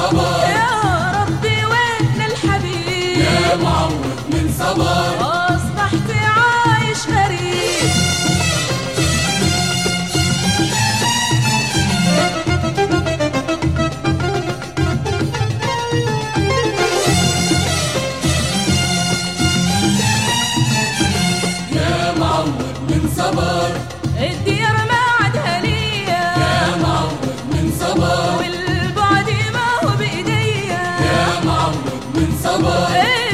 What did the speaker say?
صبر. يا ربي وين الحبيب يا معوض من صبر. أصبحت عايش غريب. يا معوض من صبر. الديار ما عادها ليا. يا معوض من صبر. والبعد ما هو بإيديا. يا معوض من صبر.